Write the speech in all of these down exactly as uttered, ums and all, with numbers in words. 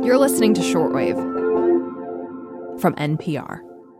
You're listening to Shortwave from N P R.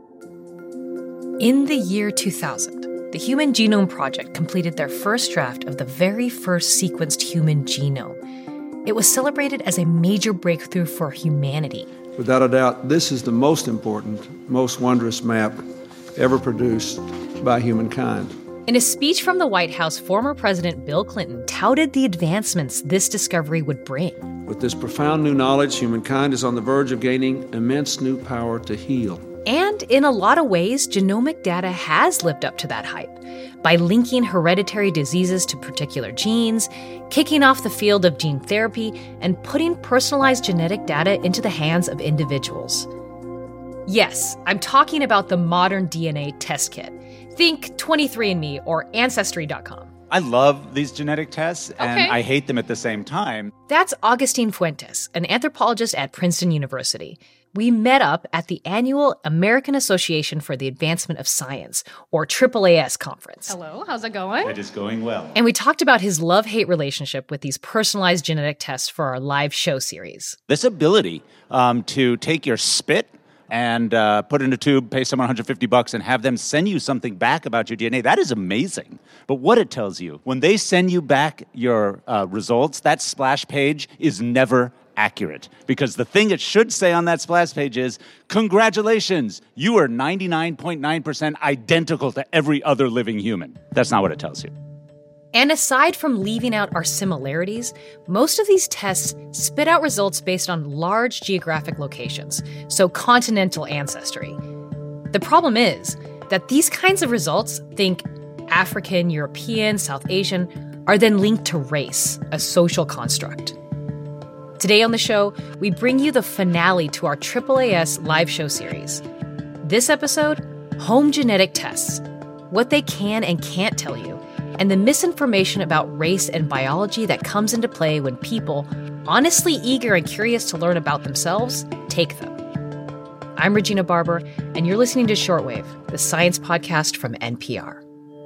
In the year two thousand, the Human Genome Project completed their first draft of the very first sequenced human genome. It was celebrated as a major breakthrough for humanity. Without a doubt, this is the most important, most wondrous map ever produced by humankind. In a speech from the White House, former President Bill Clinton touted the advancements this discovery would bring. With this profound new knowledge, humankind is on the verge of gaining immense new power to heal. And in a lot of ways, genomic data has lived up to that hype by linking hereditary diseases to particular genes, kicking off the field of gene therapy, and putting personalized genetic data into the hands of individuals. Yes, I'm talking about the modern D N A test kit. Think twenty-three and me or Ancestry dot com. I love these genetic tests, and okay. I hate them at the same time. That's Augustine Fuentes, an anthropologist at Princeton University. We met up at the annual American Association for the Advancement of Science, or triple A S conference. Hello, how's it going? It is going well. And we talked about his love-hate relationship with these personalized genetic tests for our live show series. This ability um, to take your spit and uh, put it in a tube, pay someone one hundred fifty bucks, and have them send you something back about your D N A, that is amazing. But what it tells you, when they send you back your uh, results, that splash page is never accurate. Because the thing it should say on that splash page is, congratulations, you are ninety-nine point nine percent identical to every other living human. That's not what it tells you. And aside from leaving out our similarities, most of these tests spit out results based on large geographic locations, so continental ancestry. The problem is that these kinds of results, think African, European, South Asian, are then linked to race, a social construct. Today on the show, we bring you the finale to our triple A S live show series. This episode, Home Genetic Tests, what they can and can't tell you, and the misinformation about race and biology that comes into play when people, honestly eager and curious to learn about themselves, take them. I'm Regina Barber, and you're listening to Shortwave, the science podcast from N P R.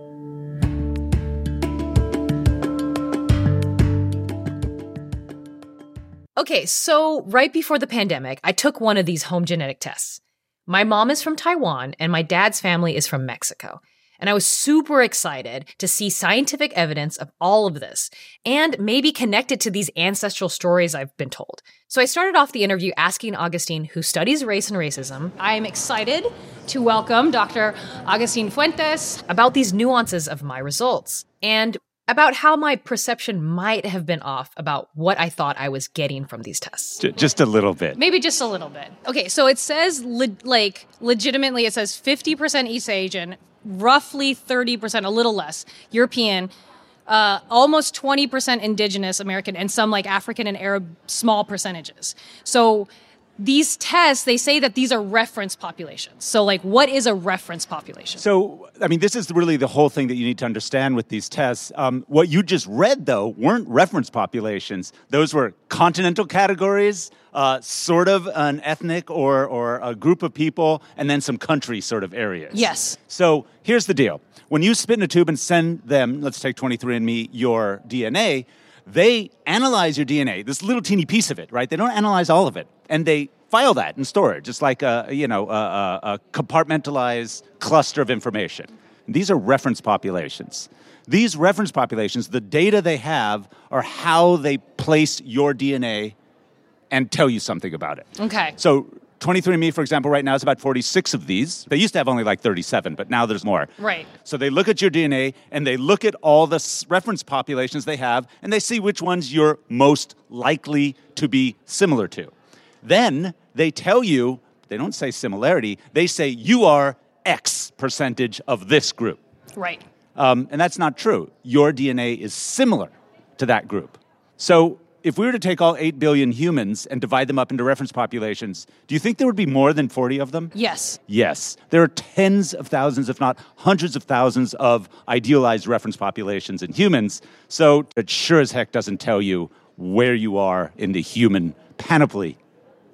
Okay, so right before the pandemic, I took one of these home genetic tests. My mom is from Taiwan, and my dad's family is from Mexico. And I was super excited to see scientific evidence of all of this and maybe connect it to these ancestral stories I've been told. So I started off the interview asking Augustine, who studies race and racism, I'm excited to welcome Doctor Augustine Fuentes, about these nuances of my results and about how my perception might have been off about what I thought I was getting from these tests. Just a little bit. Maybe just a little bit. Okay, so it says, le- like, legitimately, it says fifty percent East Asian, roughly thirty percent, a little less, European, uh, almost twenty percent indigenous American, and some like African and Arab small percentages. So these tests, they say that these are reference populations. So like, what is a reference population? So, I mean, this is really the whole thing that you need to understand with these tests. Um, what you just read, though, weren't reference populations. Those were continental categories, uh, sort of an ethnic or, or a group of people, and then some country sort of areas. Yes. So here's the deal. When you spit in a tube and send them, let's take twenty-three and me, your D N A, they analyze your D N A, this little teeny piece of it, right? They don't analyze all of it. And they file that and store it, just like a, you know, a, a, a compartmentalized cluster of information. These are reference populations. These reference populations, the data they have are how they place your D N A and tell you something about it. Okay. So twenty-three and me, for example, right now is about forty-six of these. They used to have only like thirty-seven, but now there's more. Right. So they look at your D N A, and they look at all the s- reference populations they have, and they see which ones you're most likely to be similar to. Then they tell you, they don't say similarity, they say you are X percentage of this group. Right. Um, and that's not true. Your D N A is similar to that group. So if we were to take all eight billion humans and divide them up into reference populations, do you think there would be more than forty of them? Yes. Yes. There are tens of thousands, if not hundreds of thousands of idealized reference populations in humans. So it sure as heck doesn't tell you where you are in the human panoply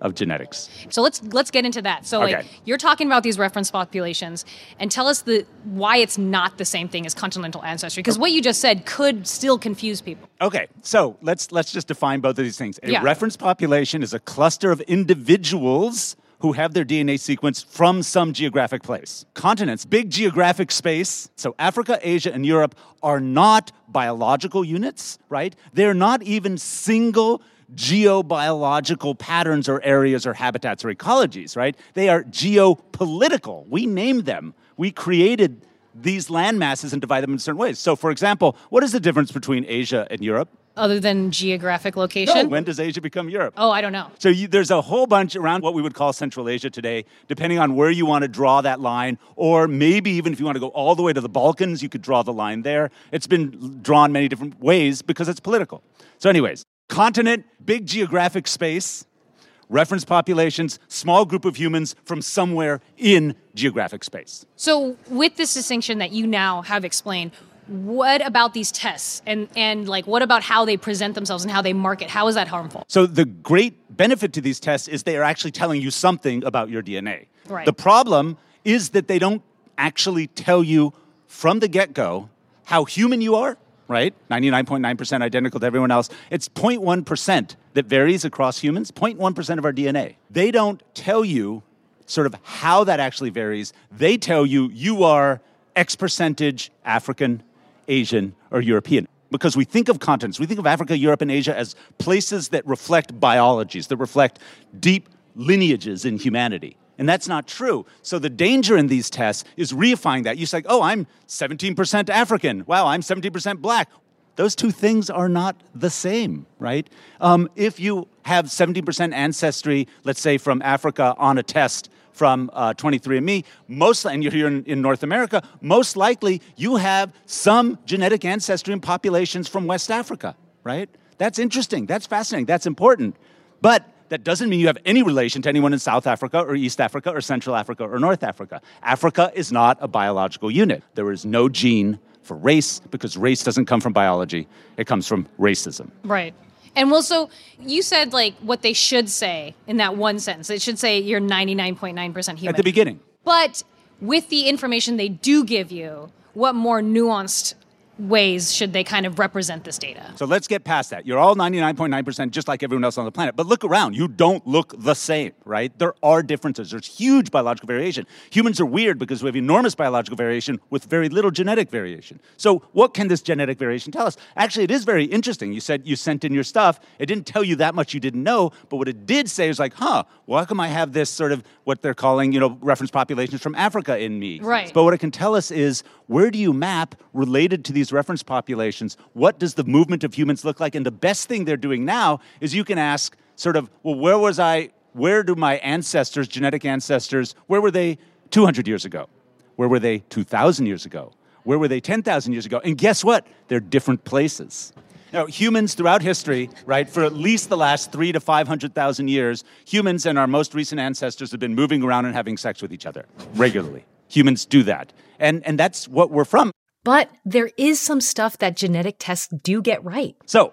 of genetics. So let's let's get into that. So Okay. like you're talking about these reference populations, and tell us the why it's not the same thing as continental ancestry, because what you just said could still confuse people. Okay, so let's let's just define both of these things. A Yeah. reference population is a cluster of individuals who have their D N A sequence from some geographic place. Continents, big geographic space. So Africa, Asia, and Europe are not biological units, right? They're not even single geobiological patterns or areas or habitats or ecologies, right? They are geopolitical. We named them. We created these land masses and divide them in certain ways. So, for example, what is the difference between Asia and Europe? Other than geographic location? No, when does Asia become Europe? Oh, I don't know. So you, there's a whole bunch around what we would call Central Asia today, depending on where you want to draw that line, or maybe even if you want to go all the way to the Balkans, you could draw the line there. It's been drawn many different ways because it's political. So anyways, continent, big geographic space, reference populations, small group of humans from somewhere in geographic space. So with this distinction that you now have explained, what about these tests and, and like what about how they present themselves and how they market? How is that harmful? So the great benefit to these tests is they are actually telling you something about your D N A. Right. The problem is that they don't actually tell you from the get-go how human you are, right? ninety-nine point nine percent identical to everyone else. It's zero point one percent that varies across humans, zero point one percent of our D N A. They don't tell you sort of how that actually varies. They tell you you are X percentage African, Asian, or European. Because we think of continents, we think of Africa, Europe, and Asia as places that reflect biologies, that reflect deep lineages in humanity. And that's not true. So the danger in these tests is reifying that. You say, oh, I'm seventeen percent African. Wow, I'm seventeen percent black. Those two things are not the same, right? Um, if you have seventeen percent ancestry, let's say from Africa on a test from uh, twenty-three and me, most, and you're here in, in North America, most likely you have some genetic ancestry in populations from West Africa, right? That's interesting. That's fascinating. That's important. But that doesn't mean you have any relation to anyone in South Africa or East Africa or Central Africa or North Africa. Africa is not a biological unit. There is no gene for race because race doesn't come from biology. It comes from racism. Right. And well, so you said like what they should say in that one sentence. It should say you're ninety-nine point nine percent human. At the beginning. But with the information they do give you, what more nuanced ways should they kind of represent this data? So let's get past that. You're all ninety-nine point nine percent just like everyone else on the planet. But look around. You don't look the same, right? There are differences. There's huge biological variation. Humans are weird because we have enormous biological variation with very little genetic variation. So what can this genetic variation tell us? Actually, it is very interesting. You said you sent in your stuff. It didn't tell you that much you didn't know. But what it did say is like, huh, well, how come I have this sort of what they're calling, you know, reference populations from Africa in me? Right. But what it can tell us is where do you map related to these reference populations? What does the movement of humans look like? And the best thing they're doing now is you can ask sort of, well, where was I, where do my ancestors, genetic ancestors, where were they two hundred years ago? Where were they two thousand years ago? Where were they ten thousand years ago? And guess what? They're different places. Now, humans throughout history, right, for at least the last three to five hundred thousand years, humans and our most recent ancestors have been moving around and having sex with each other regularly. Humans do that. And, and that's what we're from. But there is some stuff that genetic tests do get right. So,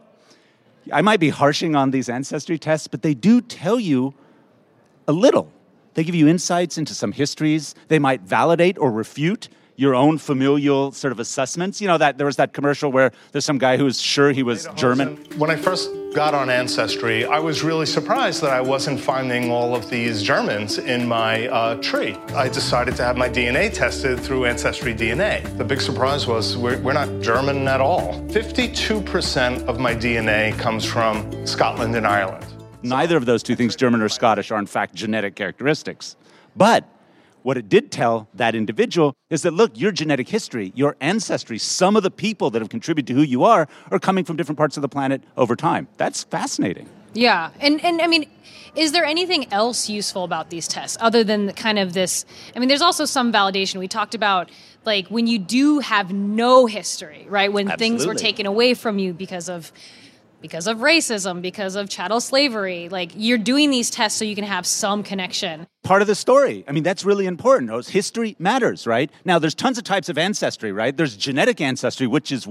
I might be harshing on these ancestry tests, but they do tell you a little. They give you insights into some histories. They might validate or refute your own familial sort of assessments. You know, that there was that commercial where there's some guy who was sure he was German. When I first got on Ancestry, I was really surprised that I wasn't finding all of these Germans in my uh, tree. I decided to have my D N A tested through Ancestry D N A. The big surprise was we're, we're not German at all. fifty-two percent of my D N A comes from Scotland and Ireland. Neither of those two things, German or Scottish, are in fact genetic characteristics. But what it did tell that individual is that, look, your genetic history, your ancestry, some of the people that have contributed to who you are are coming from different parts of the planet over time. That's fascinating. Yeah. And, and I mean, is there anything else useful about these tests other than the kind of this? I mean, there's also some validation. We talked about, like, when you do have no history, right? When Absolutely. things were taken away from you because of because of racism, because of chattel slavery. Like, you're doing these tests so you can have some connection. Part of the story. I mean, that's really important. History matters, right? Now, there's tons of types of ancestry, right? There's genetic ancestry, which is what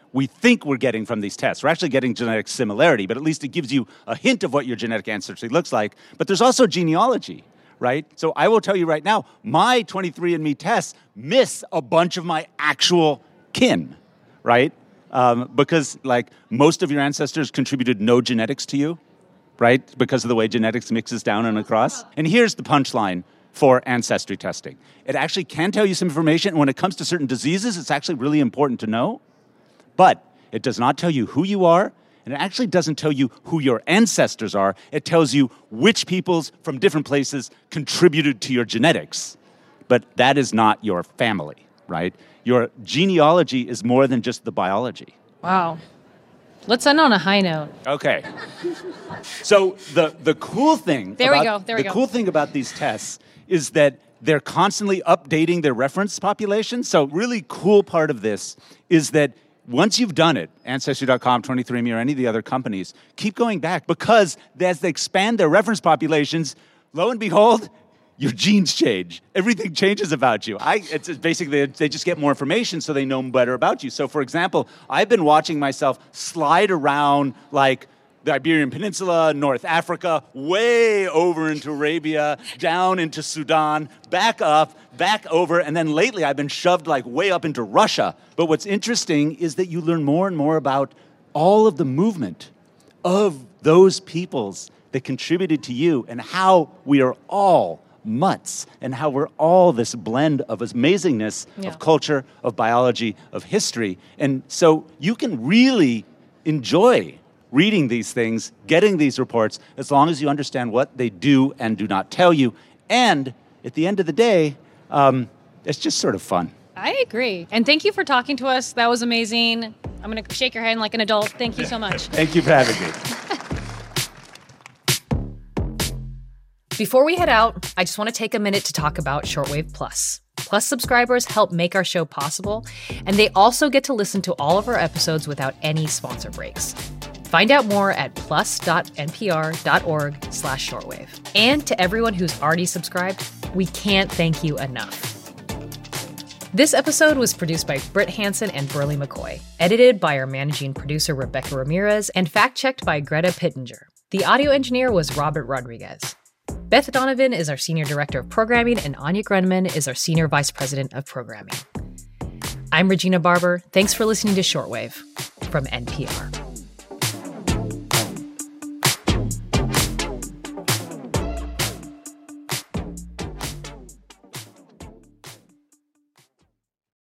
we think we're getting from these tests. We're actually getting genetic similarity, but at least it gives you a hint of what your genetic ancestry looks like. But there's also genealogy, right? So I will tell you right now, my twenty-three and me tests miss a bunch of my actual kin, right? Um, because, like, most of your ancestors contributed no genetics to you, right? Because of the way genetics mixes down and across. And here's the punchline for ancestry testing. It actually can tell you some information. When it comes to certain diseases, it's actually really important to know. But it does not tell you who you are, and it actually doesn't tell you who your ancestors are. It tells you which peoples from different places contributed to your genetics. But that is not your family, right? Your genealogy is more than just the biology. Wow. Let's end on a high note. Okay. So the, the cool thing there about, we go. There we the go. cool thing about these tests is that they're constantly updating their reference population. So really cool part of this is that once you've done it, Ancestry dot com, twenty-three and me, or any of the other companies, keep going back, because as they expand their reference populations, lo and behold, your genes change. Everything changes about you. I, it's basically, they just get more information so they know better about you. So, for example, I've been watching myself slide around like the Iberian Peninsula, North Africa, way over into Arabia, down into Sudan, back up, back over, and then lately I've been shoved like way up into Russia. But what's interesting is that you learn more and more about all of the movement of those peoples that contributed to you and how we are all mutts and how we're all this blend of amazingness yeah. of culture, of biology, of history. And so you can really enjoy reading these things, getting these reports, as long as you understand what they do and do not tell you. And at the end of the day, um, it's just sort of fun. I agree. And thank you for talking to us. That was amazing. I'm going to shake your hand like an adult. Thank you so much. Thank you for having me. Before we head out, I just want to take a minute to talk about Shortwave Plus. Plus subscribers help make our show possible, and they also get to listen to all of our episodes without any sponsor breaks. Find out more at plus.npr.org slash shortwave. And to everyone who's already subscribed, we can't thank you enough. This episode was produced by Britt Hansen and Burley McCoy, edited by our managing producer Rebecca Ramirez, and fact-checked by Greta Pittenger. The audio engineer was Robert Rodriguez. Beth Donovan is our Senior Director of Programming, and Anya Grenman is our Senior Vice President of Programming. I'm Regina Barber. Thanks for listening to Shortwave from N P R.